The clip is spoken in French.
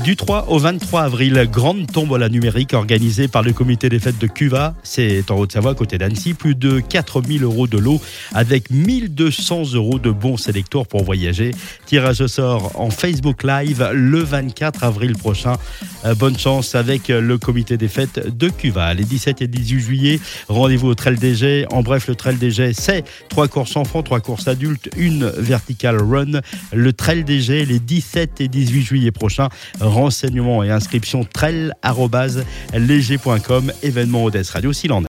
Du 3 au 23 avril, grande tombola numérique organisée par le comité des fêtes de Cuva. C'est en Haute-Savoie, côté d'Annecy. Plus de 4 000 € de lot avec 1 200 € de bons sélecteurs pour voyager. Tirage au sort en Facebook Live le 24 avril prochain. Bonne chance avec le comité des fêtes de Cuva. Les 17 et 18 juillet, rendez-vous au Trail des Jets. En bref, le Trail des Jets, c'est 3 courses enfants, 3 courses adultes, une vertical run. Le Trail des Jets, les 17 et 18 juillet prochains. Renseignements et inscriptions trail@leger.com. Événement Odesse Radio Siland.